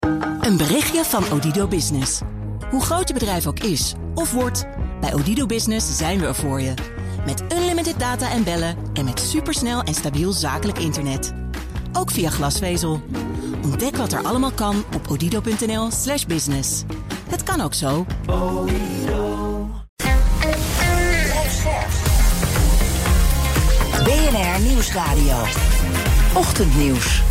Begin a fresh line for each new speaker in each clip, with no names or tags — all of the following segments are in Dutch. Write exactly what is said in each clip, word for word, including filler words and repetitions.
Een berichtje van Odido Business. Hoe groot je bedrijf ook is of wordt, bij Odido Business zijn we er voor je. Met unlimited data en bellen en met supersnel en stabiel zakelijk internet. Ook via glasvezel. Ontdek wat er allemaal kan op odido.nl slash business. Het kan ook zo.
B N R Nieuwsradio. Ochtendnieuws.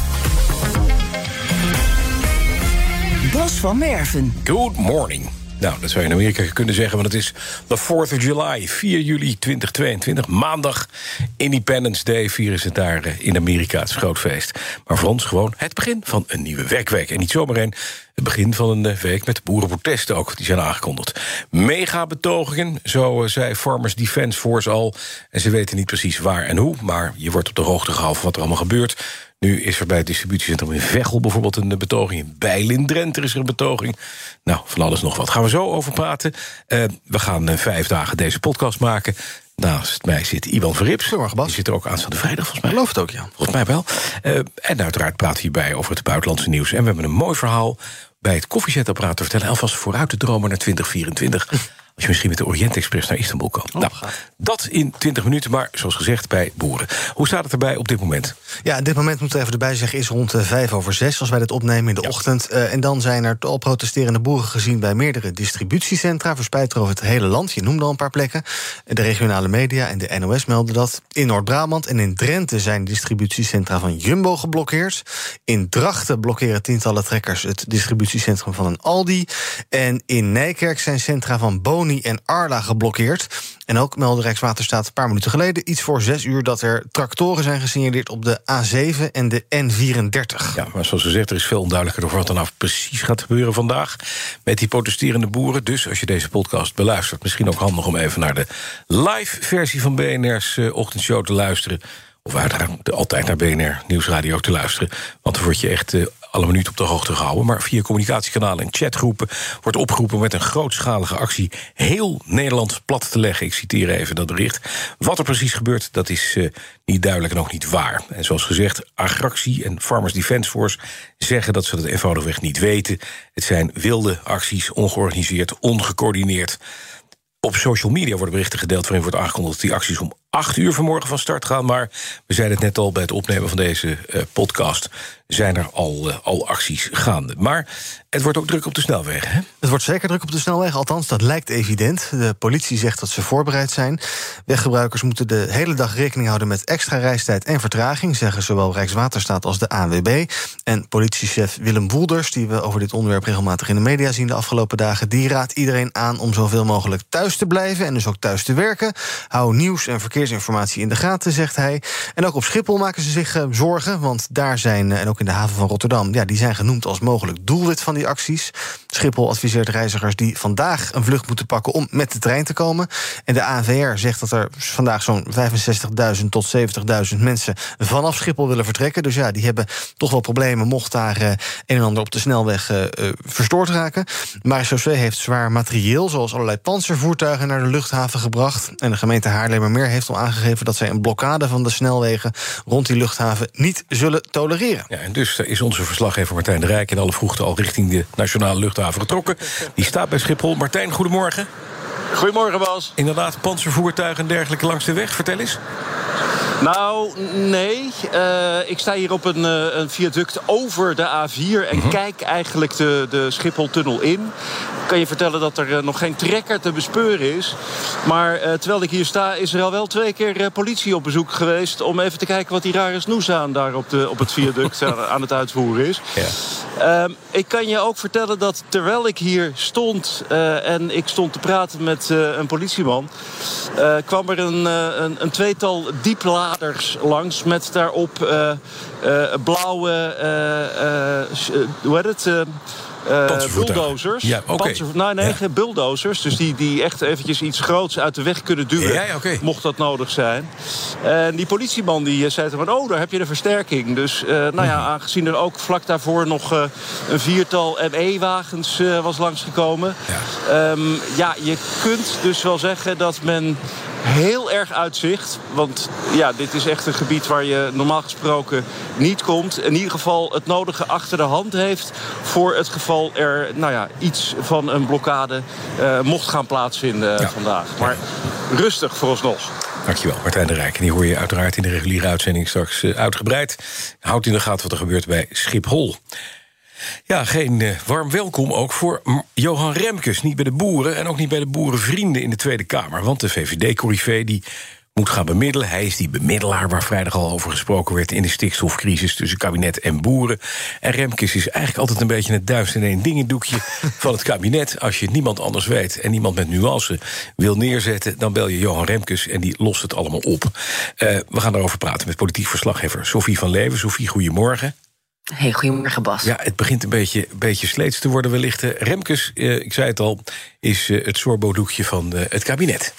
Bas van Merven.
Good morning. Nou, dat zou je in Amerika kunnen zeggen, want het is de fourth of July, vier juli tweeduizend tweeëntwintig, maandag, Independence Day, vieren ze het daar in Amerika. Het is een groot feest. Maar voor ons gewoon het begin van een nieuwe werkweek. En niet zomaar een, het begin van een week met boerenprotesten ook, die zijn aangekondigd. Mega-betogingen, zo zei Farmers Defence Force al. En ze weten niet precies waar en hoe, maar je wordt op de hoogte gehouden van wat er allemaal gebeurt. Nu is er bij het distributiecentrum in Veghel bijvoorbeeld een betoging. In Bijl in Drenthe is er een betoging. Nou, van alles nog wat. Gaan we zo over praten. Uh, we gaan uh, vijf dagen deze podcast maken. Naast mij zit Iwan Verrips.
Goedemorgen, Bas.
Die zit er ook aanstaande vrijdag, volgens mij.
Ik geloof het ook, ja.
Volgens mij wel. Uh, en uiteraard praten we hierbij over het buitenlandse nieuws. En we hebben een mooi verhaal bij het koffiezetapparaat te vertellen. Alvast vooruit te dromen naar twintig vierentwintig. Als je misschien met de Orient Express naar Istanbul komt.
Oh,
nou, dat in twintig minuten, maar zoals gezegd bij boeren. Hoe staat het erbij op dit moment?
Ja, dit moment moeten we even erbij zeggen is rond vijf over zes... als wij dit opnemen in de ja. ochtend. Uh, en dan zijn er al protesterende boeren gezien bij meerdere distributiecentra, verspreid over het hele land. Je noemde al een paar plekken. De regionale media en de N O S melden dat. In Noord-Brabant en in Drenthe zijn distributiecentra van Jumbo geblokkeerd. In Drachten blokkeren tientallen trekkers het distributiecentrum van een Aldi. En in Nijkerk zijn centra van Boni en Arla geblokkeerd. En ook meldde Rijkswaterstaat een paar minuten geleden, iets voor zes uur, dat er tractoren zijn gesignaleerd op de A zeven en de N vierendertig.
Ja, maar zoals gezegd, er is veel onduidelijker over wat er nou precies gaat gebeuren vandaag met die protesterende boeren. Dus als je deze podcast beluistert, misschien ook handig om even naar de live versie van B N R's uh, ochtendshow te luisteren. Of uiteraard altijd naar B N R Nieuwsradio te luisteren. Want dan word je echt uh, alle minuten op de hoogte gehouden. Maar via communicatiekanalen en chatgroepen wordt opgeroepen met een grootschalige actie heel Nederland plat te leggen. Ik citeer even dat bericht. Wat er precies gebeurt, dat is uh, niet duidelijk en ook niet waar. En zoals gezegd, Agractie en Farmers Defence Force zeggen dat ze dat eenvoudigweg niet weten. Het zijn wilde acties, ongeorganiseerd, ongecoördineerd. Op social media worden berichten gedeeld waarin wordt aangekondigd dat die acties om acht uur vanmorgen van start gaan. Maar we zeiden het net al bij het opnemen van deze uh, podcast, zijn er al, uh, al acties gaande. Maar het wordt ook druk op de snelwegen, hè?
Het wordt zeker druk op de snelwegen, althans dat lijkt evident. De politie zegt dat ze voorbereid zijn. Weggebruikers moeten de hele dag rekening houden met extra reistijd en vertraging, zeggen zowel Rijkswaterstaat als de A N W B. En politiechef Willem Woelders, die we over dit onderwerp regelmatig in de media zien de afgelopen dagen, die raadt iedereen aan om zoveel mogelijk thuis te blijven en dus ook thuis te werken. Hou nieuws en verkeersinformatie in de gaten, zegt hij. En ook op Schiphol maken ze zich uh, zorgen, want daar zijn, uh, en ook in de haven van Rotterdam, ja, die zijn genoemd als mogelijk doelwit van die acties. Schiphol adviseert reizigers die vandaag een vlucht moeten pakken om met de trein te komen. En de A N V R zegt dat er vandaag zo'n vijfenzestigduizend tot zeventigduizend mensen vanaf Schiphol willen vertrekken. Dus ja, die hebben toch wel problemen mocht daar uh, een en ander op de snelweg uh, uh, verstoord raken. Marechaussee heeft zwaar materieel, zoals allerlei panzervoertuigen, naar de luchthaven gebracht. En de gemeente Haarlemmermeer heeft al aangegeven dat zij een blokkade van de snelwegen rond die luchthaven niet zullen tolereren.
Ja, en dus is onze verslaggever Martijn de Rijk in alle vroegte al richting de nationale luchthaven getrokken. Die staat bij Schiphol. Martijn, goedemorgen.
Goedemorgen, Bas.
Inderdaad, panzervoertuigen en dergelijke langs de weg. Vertel eens.
Nou, nee. Uh, ik sta hier op een, uh, een viaduct over de A vier en mm-hmm. kijk eigenlijk de, de Schiphol-tunnel in. Ik kan je vertellen dat er uh, nog geen trekker te bespeuren is. Maar uh, terwijl ik hier sta, is er al wel twee keer uh, politie op bezoek geweest om even te kijken wat die rare snoes aan daar op, de, op het viaduct aan het uitvoeren is. Ja. Uh, ik kan je ook vertellen dat terwijl ik hier stond uh, en ik stond te praten met uh, een politieman, uh, kwam er een, uh, een, een tweetal diepladers langs met daarop uh, uh, blauwe, uh, uh, hoe heet het? Uh, Uh, bulldozers.
Ja, oké. Okay.
Nou, nee,
ja.
bulldozers. Dus die, die echt eventjes iets groots uit de weg kunnen duwen.
Ja, ja, okay.
Mocht dat nodig zijn. En die politieman die zei van, oh, daar heb je de versterking. Dus, uh, nou ja, aangezien er ook vlak daarvoor nog uh, een viertal M E-wagens uh, was langsgekomen. Ja. Um, ja, je kunt dus wel zeggen dat men heel erg uitzicht. Want ja, dit is echt een gebied waar je normaal gesproken niet komt. In ieder geval het nodige achter de hand heeft voor het geval er nou ja, iets van een blokkade uh, mocht gaan plaatsvinden ja. vandaag. Maar rustig vooralsnog.
Dankjewel, Martijn de Rijk. En die hoor je uiteraard in de reguliere uitzending straks uh, uitgebreid. Houd in de gaten wat er gebeurt bij Schiphol. Ja, geen uh, warm welkom ook voor Johan Remkes. Niet bij de boeren en ook niet bij de boerenvrienden in de Tweede Kamer. Want de V V D-corrivee die moet gaan bemiddelen. Hij is die bemiddelaar waar vrijdag al over gesproken werd in de stikstofcrisis tussen kabinet en boeren. En Remkes is eigenlijk altijd een beetje het duizend en één dingendoekje van het kabinet. Als je niemand anders weet en niemand met nuance wil neerzetten, dan bel je Johan Remkes en die lost het allemaal op. Uh, we gaan daarover praten met politiek verslaggever Sophie van Leeuwen. Sophie, goedemorgen.
Hey, goedemorgen, Bas.
Ja, het begint een beetje, een beetje sleets te worden wellicht. Remkes, uh, ik zei het al, is uh, het Sorbo-doekje van uh, het kabinet.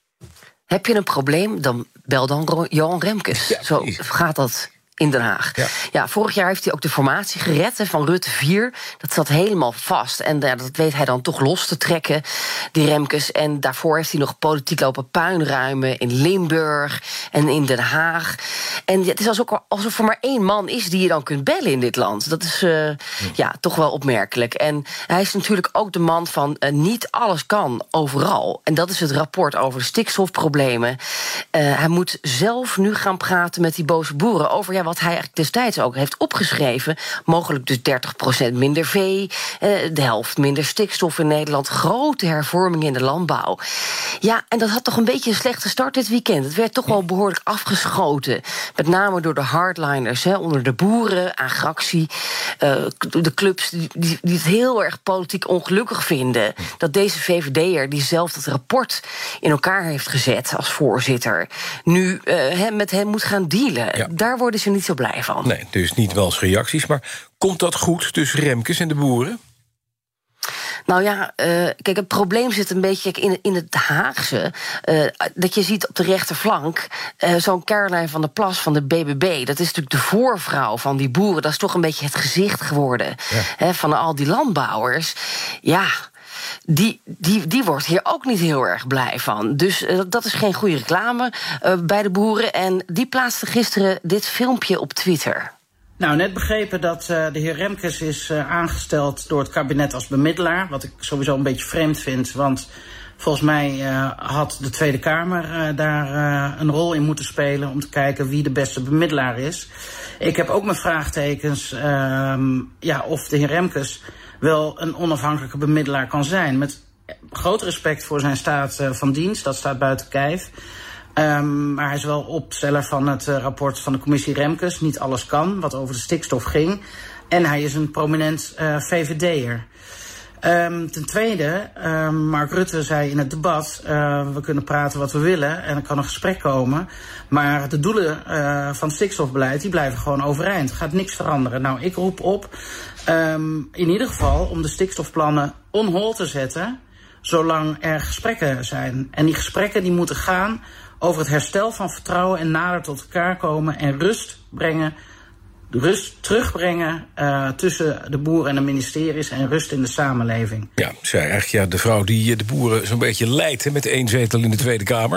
Heb je een probleem, dan bel dan Johan Remkes. Ja, Zo gaat dat in Den Haag. Ja. ja, vorig jaar heeft hij ook de formatie gered hè, van Rutte vier. Dat zat helemaal vast. En ja, dat weet hij dan toch los te trekken, die Remkes. En daarvoor heeft hij nog politiek lopen puinruimen in Limburg en in Den Haag. En het is alsof, alsof er maar één man is die je dan kunt bellen in dit land. Dat is uh, ja. ja, toch wel opmerkelijk. En hij is natuurlijk ook de man van uh, niet alles kan overal. En dat is het rapport over de stikstofproblemen. Uh, hij moet zelf nu gaan praten met die boze boeren over ja, wat hij eigenlijk destijds ook heeft opgeschreven. Mogelijk dus dertig procent minder vee, de helft minder stikstof in Nederland, grote hervormingen in de landbouw. Ja, en dat had toch een beetje een slechte start dit weekend. Het werd toch wel behoorlijk afgeschoten. Met name door de hardliners, hè, onder de boeren, Agractie, uh, de clubs die, die, die het heel erg politiek ongelukkig vinden dat deze V V D'er, die zelf dat rapport in elkaar heeft gezet als voorzitter, nu uh, met hem moet gaan dealen. Ja. Daar worden ze niet zo blij van.
Nee, dus niet wel eens reacties, maar komt dat goed tussen Remkes en de boeren?
Nou ja, uh, kijk, het probleem zit een beetje in, in het Haagse. Uh, dat je ziet op de rechterflank uh, zo'n Caroline van der Plas van de B B B. Dat is natuurlijk de voorvrouw van die boeren. Dat is toch een beetje het gezicht geworden ja. hè, van al die landbouwers. Ja. Die, die, die wordt hier ook niet heel erg blij van. Dus uh, dat is geen goede reclame uh, bij de boeren. En die plaatste gisteren dit filmpje op Twitter.
Nou, net begrepen dat uh, de heer Remkes is uh, aangesteld door het kabinet als bemiddelaar. Wat ik sowieso een beetje vreemd vind, want volgens mij uh, had de Tweede Kamer uh, daar uh, een rol in moeten spelen om te kijken wie de beste bemiddelaar is. Ik heb ook mijn vraagtekens uh, ja, of de heer Remkes wel een onafhankelijke bemiddelaar kan zijn. Met groot respect voor zijn staat uh, van dienst, dat staat buiten kijf. Um, maar hij is wel opsteller van het uh, rapport van de commissie Remkes. Niet alles kan, wat over de stikstof ging. En hij is een prominent uh, V V D'er. Um, ten tweede, um, Mark Rutte zei in het debat, uh, we kunnen praten wat we willen en er kan een gesprek komen. Maar de doelen uh, van het stikstofbeleid die blijven gewoon overeind. Er gaat niks veranderen. Nou, ik roep op um, in ieder geval om de stikstofplannen on hold te zetten, zolang er gesprekken zijn. En die gesprekken die moeten gaan over het herstel van vertrouwen en nader tot elkaar komen en rust brengen, rust terugbrengen uh, tussen de boeren en de ministeries en rust in de samenleving.
Ja, zij eigenlijk ja, de vrouw die de boeren zo'n beetje leidt hè, met één zetel in de Tweede Kamer.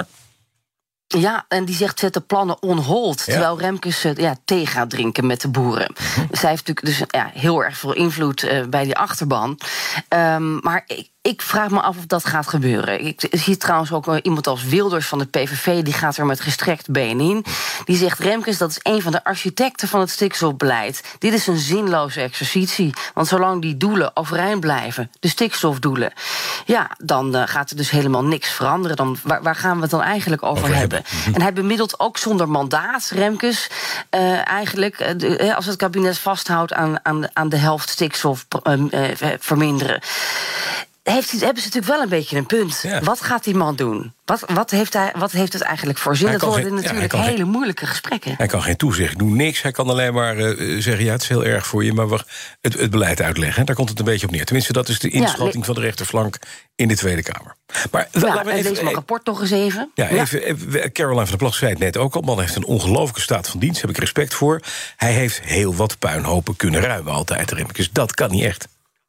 Ja, en die zet zet de plannen on hold, ja. Terwijl Remkes ja, thee gaat drinken met de boeren. Mm-hmm. Zij heeft natuurlijk dus ja, heel erg veel invloed uh, bij die achterban. Um, maar ik, ik vraag me af of dat gaat gebeuren. Ik zie trouwens ook iemand als Wilders van de P V V, die gaat er met gestrekt been in. Die zegt, Remkes, dat is een van de architecten van het stikstofbeleid. Dit is een zinloze exercitie. Want zolang die doelen overeind blijven, de stikstofdoelen, ja, dan uh, gaat er dus helemaal niks veranderen. Dan, waar, waar gaan we het dan eigenlijk over, over hebben? hebben? En hij bemiddelt ook zonder mandaat, Remkes. Uh, eigenlijk, uh, de, als het kabinet vasthoudt aan, aan, aan de helft stikstof uh, uh, verminderen. Heeft, hebben ze natuurlijk wel een beetje een punt. Ja. Wat gaat die man doen? Wat, wat, heeft hij, wat heeft het eigenlijk voor zin? Het worden geen, natuurlijk ja, hele geen, moeilijke gesprekken.
Hij kan geen toezegging doen, niks. Hij kan alleen maar uh, zeggen, ja, het is heel erg voor je, maar we het, het beleid uitleggen. Daar komt het een beetje op neer. Tenminste, dat is de inschatting ja, van de rechterflank in de Tweede Kamer. Maar
ja, laten we even, lees mijn rapport nog eens even.
Ja, ja. Even, even Caroline van der Plas zei het net ook al. Man heeft een ongelooflijke staat van dienst, daar heb ik respect voor. Hij heeft heel wat puinhopen kunnen ruimen altijd, Remkes. Dat kan niet echt.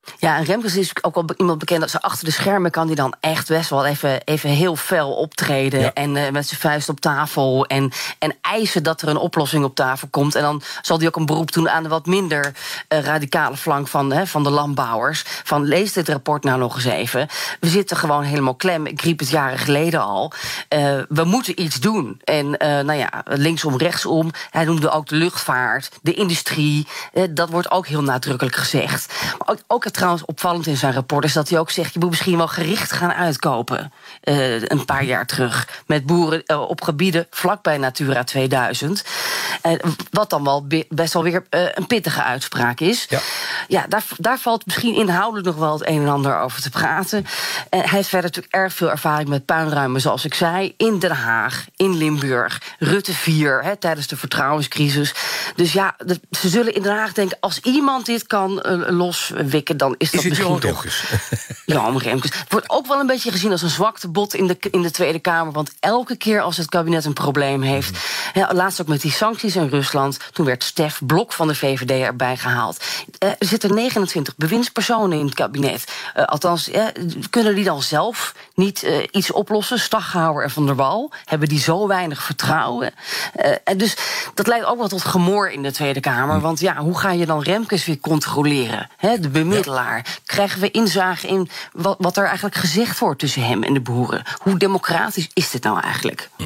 Ja, en Remkes is ook al iemand bekend dat ze achter de schermen kan die dan echt best wel even, even heel fel optreden. Ja. En uh, met zijn vuist op tafel. En, en eisen dat er een oplossing op tafel komt. En dan zal hij ook een beroep doen aan de wat minder uh, radicale flank van, hè, van de landbouwers. Van lees dit rapport nou nog eens even. We zitten gewoon helemaal klem. Ik riep het jaren geleden al. Uh, we moeten iets doen. En uh, nou ja, linksom, rechtsom. Hij noemde ook de luchtvaart, de industrie. Uh, dat wordt ook heel nadrukkelijk gezegd. Maar ook, ook trouwens opvallend in zijn rapport is dat hij ook zegt, je moet misschien wel gericht gaan uitkopen. Uh, een paar jaar terug. Met boeren uh, op gebieden vlakbij Natura tweeduizend. Uh, wat dan wel be- best wel weer uh, een pittige uitspraak is. Ja, ja daar, daar valt misschien inhoudelijk nog wel het een en ander over te praten. Uh, hij heeft verder natuurlijk erg veel ervaring met puinruimen, zoals ik zei. In Den Haag, in Limburg, Rutte vier, hè, tijdens de vertrouwenscrisis. Dus ja, de, ze zullen in Den Haag denken, als iemand dit kan uh, loswikken, dan is dat
is het
misschien
Johan
toch Johan Remkes. Het wordt ook wel een beetje gezien als een zwaktebod in de, in de Tweede Kamer. Want elke keer als het kabinet een probleem heeft, mm. ja, laatst ook met die sancties in Rusland, toen werd Stef Blok van de V V D erbij gehaald. Uh, er zitten negenentwintig bewindspersonen in het kabinet. Uh, althans, uh, kunnen die dan zelf niet uh, iets oplossen? Staghouwer en Van der Wal, hebben die zo weinig vertrouwen? Uh, en dus dat leidt ook wel tot gemor in de Tweede Kamer. Mm. Want ja, hoe ga je dan Remkes weer controleren? He, de bemiddelaar. Ja. Krijgen we inzage in wat, wat er eigenlijk gezegd wordt tussen hem en de boeren? Hoe democratisch is dit nou eigenlijk?
Ja.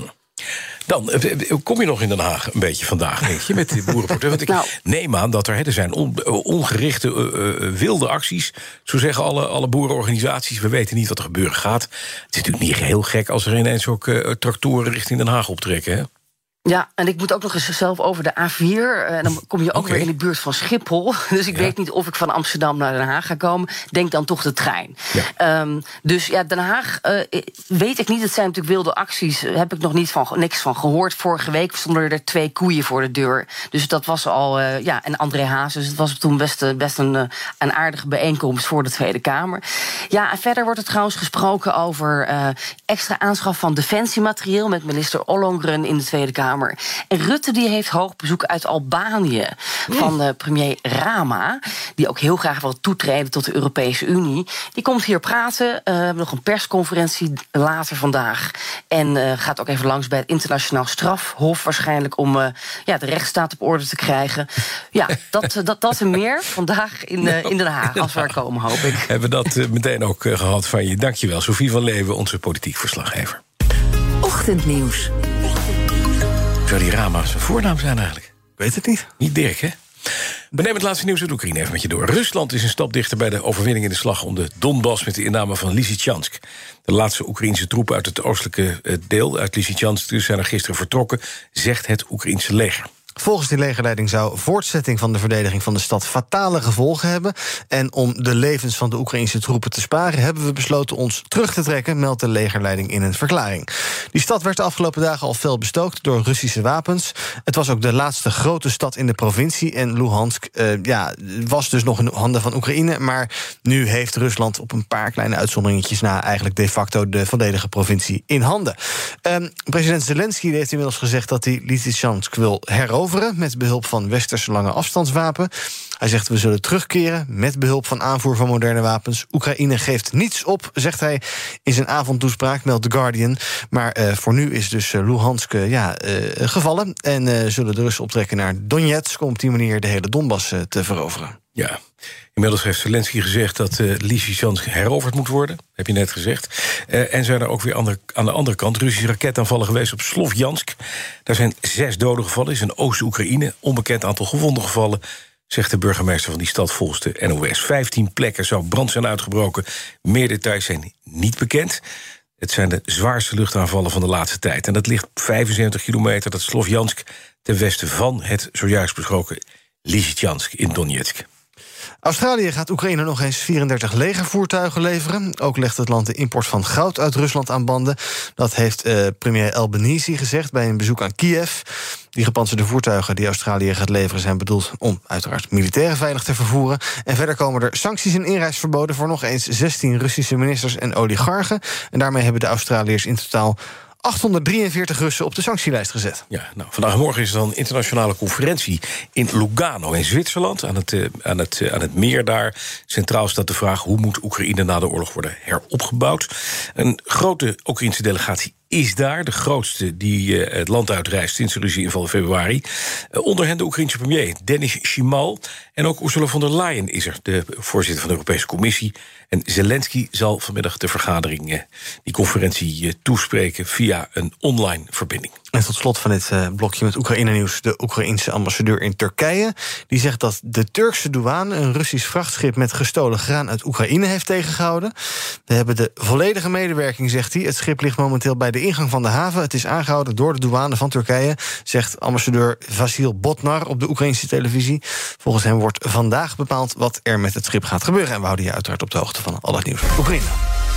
Dan kom je nog in Den Haag een beetje vandaag, denk je, met die boerenpartij. Want ik nou, neem aan dat er, er zijn on, ongerichte uh, wilde acties. Zo zeggen alle, alle boerenorganisaties. We weten niet wat er gebeuren gaat. Het is natuurlijk niet heel gek als er ineens ook uh, tractoren richting Den Haag optrekken, hè?
Ja, en ik moet ook nog eens zelf over de A vier. En dan kom je ook okay. weer in de buurt van Schiphol. Dus ik ja. weet niet of ik van Amsterdam naar Den Haag ga komen. Denk dan toch de trein. Ja. Um, dus ja, Den Haag uh, weet ik niet. Het zijn natuurlijk wilde acties. Daar heb ik nog niet van, niks van gehoord. Vorige week stonden er twee koeien voor de deur. Dus dat was al, uh, ja, en André Haas. Dus het was toen best, best een, een aardige bijeenkomst voor de Tweede Kamer. Ja, en verder wordt er trouwens gesproken over uh, extra aanschaf van defensiematerieel met minister Ollongren in de Tweede Kamer. En Rutte die heeft hoog bezoek uit Albanië van uh, premier Rama, die ook heel graag wil toetreden tot de Europese Unie. Die komt hier praten. Uh, we hebben nog een persconferentie later vandaag. En uh, gaat ook even langs bij het Internationaal Strafhof waarschijnlijk om uh, ja, de rechtsstaat op orde te krijgen. Ja, dat, dat, dat en meer vandaag in, uh, in Den Haag, als we er komen, hoop ik.
Hebben we dat uh, meteen ook uh, gehad van je. Dankjewel, Sophie van Leeuwen, onze politiek verslaggever.
Ochtendnieuws.
Zou die Rama zijn voornaam zijn eigenlijk?
Weet het niet.
Niet Dirk, hè? We nemen het laatste nieuws uit Oekraïne even met je door. Rusland is een stap dichter bij de overwinning in de slag om de Donbass met de inname van Lysychansk. De laatste Oekraïnse troepen uit het oostelijke deel, uit Lysychansk, dus zijn er gisteren vertrokken, zegt het Oekraïense leger.
Volgens die legerleiding zou voortzetting van de verdediging van de stad fatale gevolgen hebben. En om de levens van de Oekraïnse troepen te sparen, hebben we besloten ons terug te trekken, meldt de legerleiding in een verklaring. Die stad werd de afgelopen dagen al fel bestookt door Russische wapens. Het was ook de laatste grote stad in de provincie. En Luhansk uh, ja, was dus nog in handen van Oekraïne. Maar nu heeft Rusland op een paar kleine uitzonderingetjes na eigenlijk de facto de volledige provincie in handen. Um, president Zelensky heeft inmiddels gezegd dat hij Lysychansk wil heroveren met behulp van westerse lange afstandswapen. Hij zegt, we zullen terugkeren met behulp van aanvoer van moderne wapens. Oekraïne geeft niets op, zegt hij in zijn avondtoespraak, meldt The Guardian. Maar uh, voor nu is dus uh, Luhansk uh, ja, uh, gevallen. En uh, zullen de Russen optrekken naar Donetsk om op die manier de hele Donbass uh, te veroveren.
Ja, inmiddels heeft Zelensky gezegd dat uh, Lysychansk heroverd moet worden. Heb je net gezegd. Uh, en zijn er ook weer ander, aan de andere kant Russische raketaanvallen geweest op Slovjansk. Daar zijn zes doden gevallen, is in Oost-Oekraïne. Onbekend aantal gewonden gevallen, zegt de burgemeester van die stad volgens de N O S. Vijftien plekken zou brand zijn uitgebroken. Meer details zijn niet bekend. Het zijn de zwaarste luchtaanvallen van de laatste tijd. En dat ligt vijfenzeventig kilometer, dat Slovjansk, ten westen van het zojuist besproken Lysychansk in Donetsk.
Australië gaat Oekraïne nog eens vierendertig legervoertuigen leveren. Ook legt het land de import van goud uit Rusland aan banden. Dat heeft uh, premier Albanese gezegd bij een bezoek aan Kiev. Die gepantserde voertuigen die Australië gaat leveren zijn bedoeld om uiteraard militairen veilig te vervoeren. En verder komen er sancties en inreisverboden voor nog eens zestien Russische ministers en oligarchen. En daarmee hebben de Australiërs in totaal achthonderddrieënveertig Russen op de sanctielijst gezet.
Ja, nou, vandaag en morgen is er dan een internationale conferentie in Lugano in Zwitserland, aan het, uh, aan, het, uh, aan het meer daar. Centraal staat de vraag: hoe moet Oekraïne na de oorlog worden heropgebouwd? Een grote Oekraïnse delegatie is daar, de grootste die uh, het land uitreist sinds de Russische-inval in februari. Uh, onder hen de Oekraïense premier Denis Shimal. En ook Ursula von der Leyen is er, de voorzitter van de Europese Commissie. En Zelensky zal vanmiddag de vergadering, uh, die conferentie, uh, toespreken via een online verbinding.
En tot slot van dit uh, blokje met Oekraïne-nieuws, de Oekraïense ambassadeur in Turkije. Die zegt dat de Turkse douane een Russisch vrachtschip met gestolen graan uit Oekraïne heeft tegengehouden. We hebben de volledige medewerking, zegt hij. Het schip ligt momenteel bij de ingang van de haven. Het is aangehouden door de douane van Turkije, zegt ambassadeur Vasil Botnar op de Oekraïnse televisie. Volgens hem wordt vandaag bepaald wat er met het schip gaat gebeuren. En we houden je uiteraard op de hoogte van al het nieuws uit Oekraïne.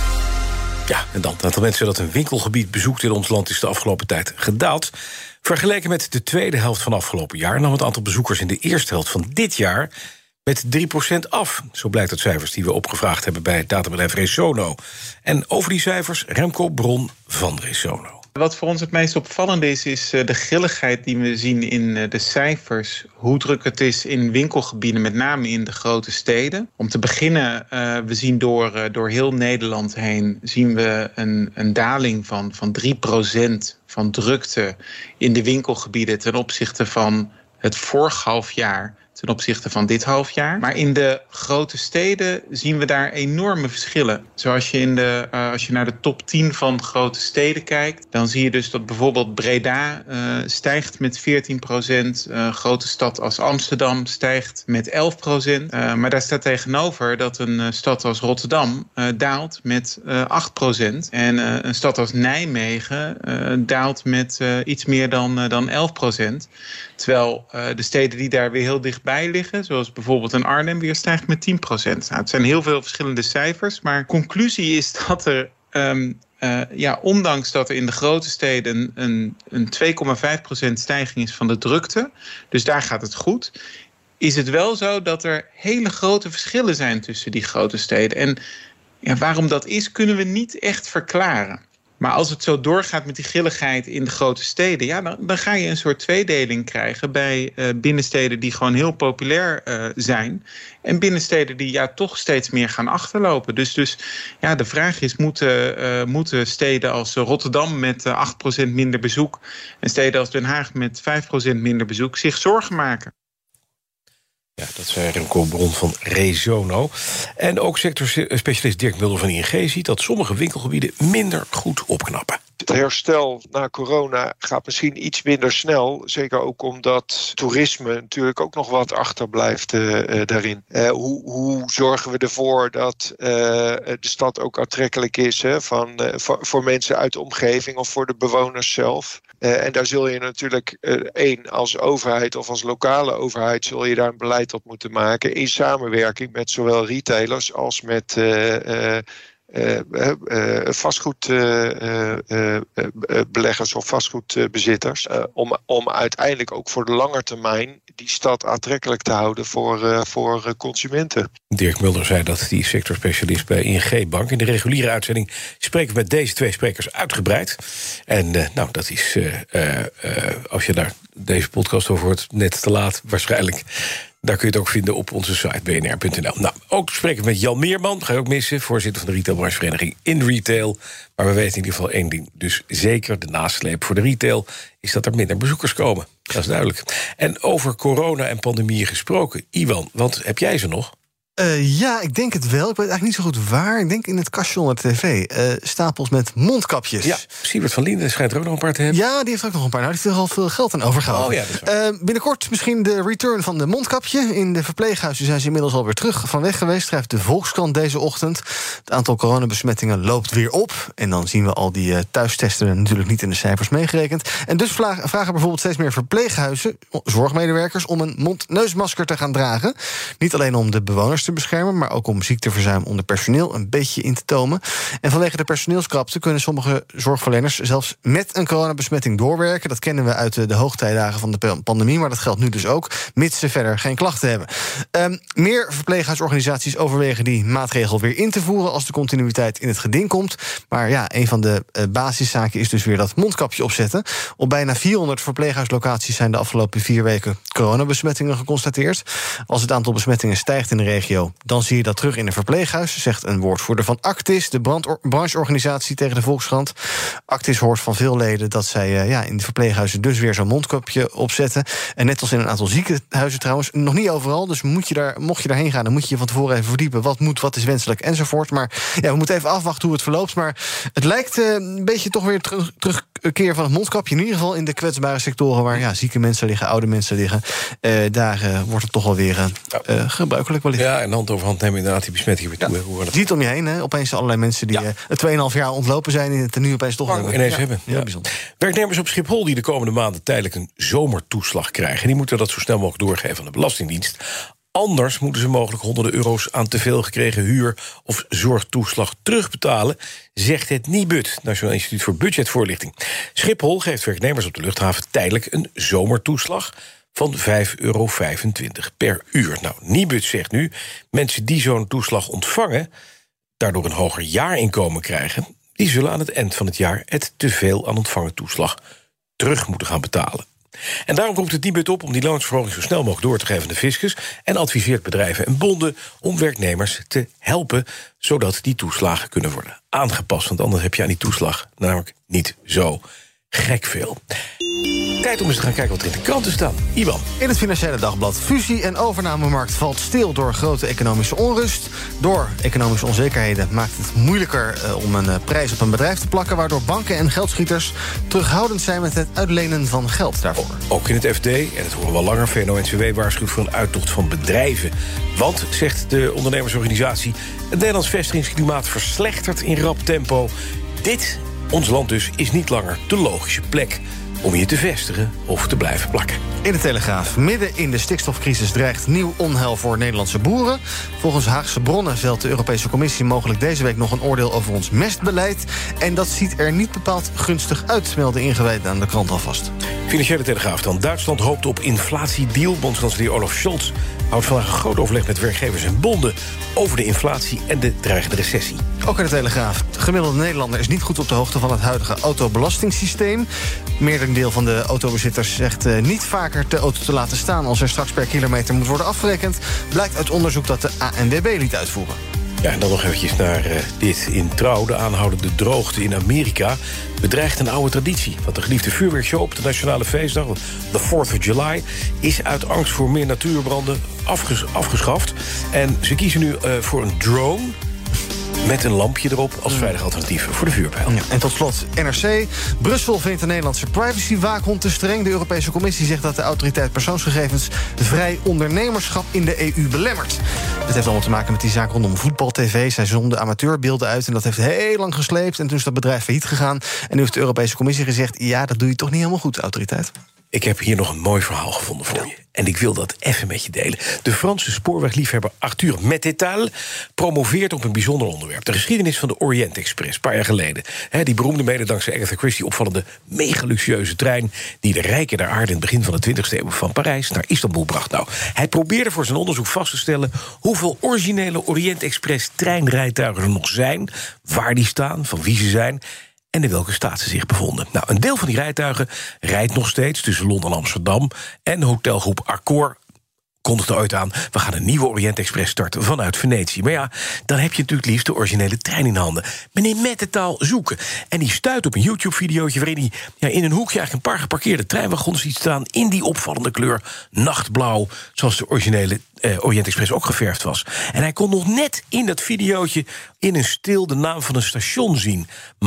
Ja, en dan het aantal mensen dat een winkelgebied bezoekt in ons land is de afgelopen tijd gedaald. Vergeleken met de tweede helft van afgelopen jaar nam het aantal bezoekers in de eerste helft van dit jaar met drie procent af. Zo blijkt uit cijfers die we opgevraagd hebben bij het databedrijf Resono. En over die cijfers Remco Bron van Resono.
Wat voor ons het meest opvallende is, is de grilligheid die we zien in de cijfers. Hoe druk het is in winkelgebieden, met name in de grote steden. Om te beginnen, uh, we zien door, uh, door heel Nederland heen zien we een, een daling van, van drie procent van drukte in de winkelgebieden ten opzichte van het vorig halfjaar, ten opzichte van dit halfjaar. Maar in de grote steden zien we daar enorme verschillen. Zoals je, in de, uh, als je naar de top tien van grote steden kijkt, dan zie je dus dat bijvoorbeeld Breda uh, stijgt met veertien procent. Een uh, grote stad als Amsterdam stijgt met elf procent. Uh, maar daar staat tegenover dat een uh, stad als Rotterdam uh, daalt met uh, acht procent. En uh, een stad als Nijmegen uh, daalt met uh, iets meer dan, uh, dan elf procent. Terwijl uh, de steden die daar weer heel dichtbij liggen, zoals bijvoorbeeld in Arnhem, weer stijgt met tien procent. Nou, het zijn heel veel verschillende cijfers, maar conclusie is dat er, um, uh, ja, ondanks dat er in de grote steden een, een twee komma vijf procent stijging is van de drukte, dus daar gaat het goed, is het wel zo dat er hele grote verschillen zijn tussen die grote steden. En ja, waarom dat is, kunnen we niet echt verklaren. Maar als het zo doorgaat met die grilligheid in de grote steden, ja, dan, dan ga je een soort tweedeling krijgen bij uh, binnensteden die gewoon heel populair uh, zijn. En binnensteden die ja, toch steeds meer gaan achterlopen. Dus, dus ja, de vraag is, moeten, uh, moeten steden als Rotterdam met uh, acht procent minder bezoek en steden als Den Haag met vijf procent minder bezoek zich zorgen maken?
Ja, dat zei Remco Bron van Resono. En ook sectorspecialist Dirk Mulder van I N G ziet dat sommige winkelgebieden minder goed opknappen.
Het herstel na corona gaat misschien iets minder snel. Zeker ook omdat toerisme natuurlijk ook nog wat achterblijft uh, daarin. Uh, hoe, hoe zorgen we ervoor dat uh, de stad ook aantrekkelijk is, hè, van, uh, voor, voor mensen uit de omgeving of voor de bewoners zelf? Uh, en daar zul je natuurlijk, uh, één, als overheid of als lokale overheid zul je daar een beleid op moeten maken in samenwerking met zowel retailers als met Uh, uh, Uh, uh, uh, vastgoedbeleggers uh, uh, uh, of vastgoedbezitters. Uh, om, om uiteindelijk ook voor de lange termijn die stad aantrekkelijk te houden voor, uh, voor uh, consumenten.
Dirk Mulder zei dat, die sectorspecialist bij I N G Bank. In de reguliere uitzending spreken we met deze twee sprekers uitgebreid. En uh, nou, dat is, uh, uh, uh, als je daar deze podcast over hoort, net te laat waarschijnlijk. Daar kun je het ook vinden op onze site b n r punt n l. Nou, ook spreken we met Jan Meerman, ga je ook missen, voorzitter van de retailbranchevereniging In Retail. Maar we weten in ieder geval één ding, dus zeker de nasleep voor de retail is dat er minder bezoekers komen. Dat is duidelijk. En over corona en pandemieën gesproken, Iwan, want heb jij ze nog?
Uh, ja, ik denk het wel. Ik weet eigenlijk niet zo goed waar. Ik denk in het kastje onder de tv. Uh, stapels met mondkapjes.
Ja, Siebert van Linden schijnt er ook nog een paar te hebben.
Ja, die heeft ook nog een paar. Nou, die heeft er al veel geld aan overgehouden.
Oh, ja, dat is waar.
Uh, binnenkort misschien de return van de mondkapje. In de verpleeghuizen zijn ze inmiddels alweer terug van weg geweest, schrijft de Volkskrant deze ochtend. Het aantal coronabesmettingen loopt weer op. En dan zien we al die uh, thuistesten natuurlijk niet in de cijfers meegerekend. En dus vragen, vragen bijvoorbeeld steeds meer verpleeghuizen, zorgmedewerkers, om een mond-neusmasker te gaan dragen. Niet alleen om de bewoners te te beschermen, maar ook om ziekteverzuim onder personeel een beetje in te tomen. En vanwege de personeelskrapte kunnen sommige zorgverleners zelfs met een coronabesmetting doorwerken. Dat kennen we uit de, de hoogtijdagen van de pandemie, maar dat geldt nu dus ook, mits ze verder geen klachten hebben. Um, meer verpleeghuisorganisaties overwegen die maatregel weer in te voeren als de continuïteit in het geding komt. Maar ja, een van de uh, basiszaken is dus weer dat mondkapje opzetten. Op bijna vierhonderd verpleeghuislocaties zijn de afgelopen vier weken coronabesmettingen geconstateerd. Als het aantal besmettingen stijgt in de regio, dan zie je dat terug in de verpleeghuizen, zegt een woordvoerder van Actis, de brandor- brancheorganisatie, tegen de Volkskrant. Actis hoort van veel leden dat zij uh, ja, in de verpleeghuizen dus weer zo'n mondkapje opzetten. En net als in een aantal ziekenhuizen trouwens, nog niet overal, dus moet je daar, mocht je daarheen gaan, dan moet je je van tevoren even verdiepen wat moet, wat is wenselijk enzovoort. Maar ja, we moeten even afwachten hoe het verloopt. Maar het lijkt uh, een beetje toch weer terug, terugkeer van het mondkapje, in ieder geval in de kwetsbare sectoren waar ja, zieke mensen liggen, oude mensen liggen. Uh, daar uh, wordt het toch wel weer uh, uh, gebruikelijk wellicht.
Ja, en hand over hand nemen inderdaad die besmettingen weer toe.
Ja.
Hoe
je ziet om je heen, hè? Opeens allerlei mensen die ja. uh, het tweeënhalf jaar ontlopen zijn en het er nu opeens toch
hebben. ineens
ja.
hebben.
Ja.
Ja.
Bijzonder.
Werknemers op Schiphol die de komende maanden tijdelijk een zomertoeslag krijgen, die moeten dat zo snel mogelijk doorgeven aan de Belastingdienst. Anders moeten ze mogelijk honderden euro's aan te veel gekregen huur- of zorgtoeslag terugbetalen, zegt het Nibud, Nationaal Instituut voor Budgetvoorlichting. Schiphol geeft werknemers op de luchthaven tijdelijk een zomertoeslag van vijf euro vijfentwintig per uur. Nou, Nibud zegt nu, mensen die zo'n toeslag ontvangen, daardoor een hoger jaarinkomen krijgen, die zullen aan het eind van het jaar het teveel aan ontvangen toeslag terug moeten gaan betalen. En daarom roept het Nibud op om die loonsverhoging zo snel mogelijk door te geven aan de fiscus en adviseert bedrijven en bonden om werknemers te helpen, zodat die toeslagen kunnen worden aangepast. Want anders heb je aan die toeslag namelijk niet zo gek veel. Tijd om eens te gaan kijken wat er in de kranten staat. Ivan.
In het Financiële Dagblad: fusie- en overnamemarkt valt stil door grote economische onrust. Door economische onzekerheden maakt het moeilijker uh, om een uh, prijs op een bedrijf te plakken, waardoor banken en geldschieters terughoudend zijn met het uitlenen van geld daarvoor.
Ook in het F D, en het horen we al langer, V N O N C W waarschuwt voor een uittocht van bedrijven. Want, zegt de ondernemersorganisatie, het Nederlands vestigingsklimaat verslechtert in rap tempo. Dit, ons land dus, is niet langer de logische plek om je te vestigen of te blijven plakken.
In de Telegraaf: midden in de stikstofcrisis dreigt nieuw onheil voor Nederlandse boeren. Volgens Haagse bronnen velt de Europese Commissie mogelijk deze week nog een oordeel over ons mestbeleid. En dat ziet er niet bepaald gunstig uit, melden ingewijden aan de krant alvast.
Financiële Telegraaf dan. Duitsland hoopt op inflatiedeal. Bondskanselier Olaf Scholz houdt vandaag een groot overleg met werkgevers en bonden over de inflatie en de dreigende recessie.
Ook in de Telegraaf: de gemiddelde Nederlander is niet goed op de hoogte van het huidige autobelastingssysteem. Meerdendeel van de autobezitters zegt uh, niet vaker de auto te laten staan als er straks per kilometer moet worden afgerekend. Blijkt uit onderzoek dat de A N W B liet uitvoeren.
Ja, en dan nog eventjes naar uh, dit. In Trouw, de aanhoudende droogte in Amerika bedreigt een oude traditie. Want de geliefde vuurwerkshow op de nationale feestdag, de fourth of July, is uit angst voor meer natuurbranden afges- afgeschaft. En ze kiezen nu uh, voor een drone met een lampje erop als veilig alternatief voor de vuurpijl.
Ja, en tot slot N R C. Brussel vindt de Nederlandse privacywaakhond te streng. De Europese Commissie zegt dat de autoriteit persoonsgegevens vrij ondernemerschap in de E U belemmert. Het heeft allemaal te maken met die zaak rondom voetbal-tv. Zij zonden amateurbeelden uit en dat heeft heel lang gesleept. En toen is dat bedrijf failliet gegaan. En nu heeft de Europese Commissie gezegd: ja, dat doe je toch niet helemaal goed, autoriteit.
Ik heb hier nog een mooi verhaal gevonden voor je. En ik wil dat even met je delen. De Franse spoorwegliefhebber Arthur Mettetal promoveert op een bijzonder onderwerp. De geschiedenis van de Orient Express, een paar jaar geleden. He, die beroemde mede dankzij Agatha Christie opvallende mega-luxueuze trein die de rijken der aarde in het begin van de twintigste eeuw van Parijs naar Istanbul bracht. Nou, hij probeerde voor zijn onderzoek vast te stellen hoeveel originele Orient Express treinrijtuigen er nog zijn, waar die staan, van wie ze zijn en in welke staat ze zich bevonden. Nou, een deel van die rijtuigen rijdt nog steeds tussen Londen en Amsterdam. En hotelgroep Accor kondigde ooit aan: we gaan een nieuwe Orient Express starten vanuit Venetië. Maar ja, dan heb je natuurlijk liefst de originele trein in handen. Meneer Mettetal zoeken. En die stuit op een YouTube-videootje waarin hij ja, in een hoekje eigenlijk een paar geparkeerde treinwagons ziet staan in die opvallende kleur nachtblauw, zoals de originele eh, Orient Express ook geverfd was. En hij kon nog net in dat videootje in een stil de naam van een station zien: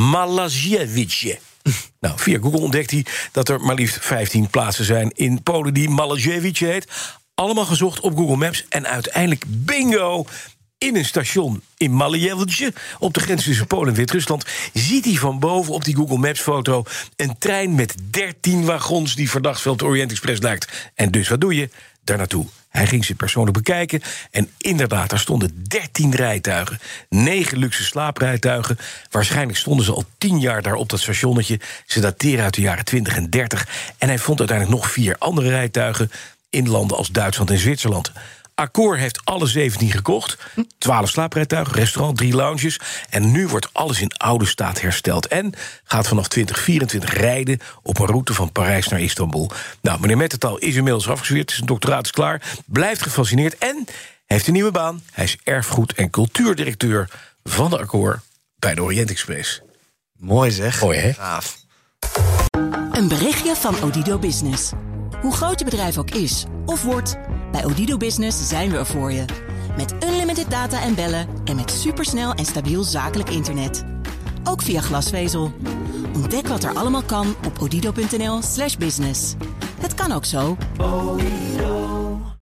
Malazjewice. Nou, via Google ontdekt hij dat er maar liefst vijftien plaatsen zijn in Polen die Malazjewice heet. Allemaal gezocht op Google Maps en uiteindelijk bingo! In een station in Malazjewice, op de grens tussen Polen en Wit-Rusland, ziet hij van boven op die Google Maps foto een trein met dertien wagons die verdacht veel op de Orient Express lijkt. En dus wat doe je? Daar naartoe. Hij ging ze persoonlijk bekijken. En inderdaad, daar stonden dertien rijtuigen. negen luxe slaaprijtuigen. Waarschijnlijk stonden ze al tien jaar daar op dat stationnetje. Ze dateren uit de jaren twintig en dertig. En hij vond uiteindelijk nog vier andere rijtuigen in landen als Duitsland en Zwitserland. Accor heeft alle zeventien gekocht. twaalf slaaprijtuigen, restaurant, drie lounges. En nu wordt alles in oude staat hersteld. En gaat vanaf twintig vierentwintig rijden op een route van Parijs naar Istanbul. Nou, meneer Mettetal is inmiddels afgestudeerd. Zijn doctoraat is klaar. Blijft gefascineerd en heeft een nieuwe baan. Hij is erfgoed- en cultuurdirecteur van de Accor bij de Orient Express.
Mooi zeg.
Mooi, hè?
Gaaf.
Een berichtje van Odido Business. Hoe groot je bedrijf ook is of wordt, bij Odido Business zijn we er voor je. Met unlimited data en bellen en met supersnel en stabiel zakelijk internet. Ook via glasvezel. Ontdek wat er allemaal kan op odido punt n l slash business. Het kan ook zo.